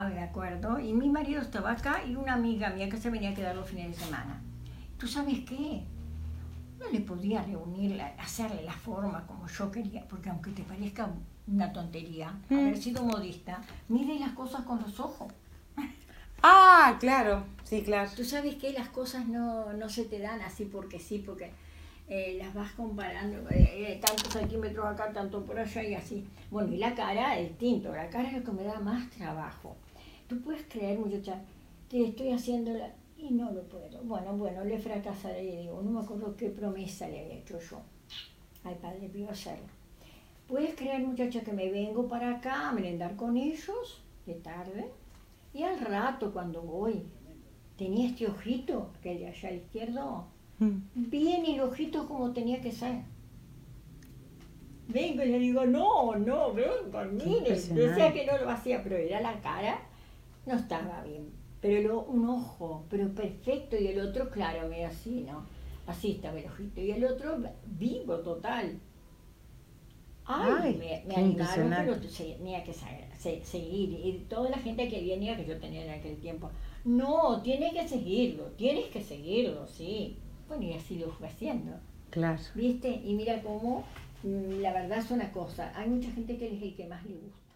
De acuerdo, y mi marido estaba acá y una amiga mía que se venía a quedar los fines de semana. ¿Tú sabes qué? No le podía reunirla, hacerle la forma como yo quería, porque aunque te parezca una tontería, haber sido modista, mide las cosas con los ojos. Ah, claro, sí, claro. Tú sabes que las cosas no se te dan así porque sí, porque las vas comparando, tantos centímetros acá, tanto por allá y así. Bueno, y la cara es distinto, la cara es lo que me da más trabajo. Tú puedes creer, muchacha, que estoy haciendo y no lo puedo. Bueno, le fracasaré y digo, no me acuerdo qué promesa le había hecho yo. Ay, padre, pido hacerlo. Puedes creer, muchacha, que me vengo para acá a merendar con ellos de tarde y al rato cuando voy, tenía este ojito, que el de allá izquierdo, bien el ojito como tenía que ser. Vengo y le digo, no, venga, mire. Decía que no lo hacía, pero era la cara, no estaba bien. Pero un ojo, pero perfecto, y el otro, claro, medio así, ¿no? Así estaba el ojito. Y el otro, vivo, total. Ay, me animaron, pero tenía que seguir. Y toda la gente que venía, que yo tenía en aquel tiempo, no, tienes que seguirlo, sí. Bueno, y así lo fui haciendo. Claro. ¿Viste? Y mira cómo, la verdad es una cosa, hay mucha gente que es el que más le gusta.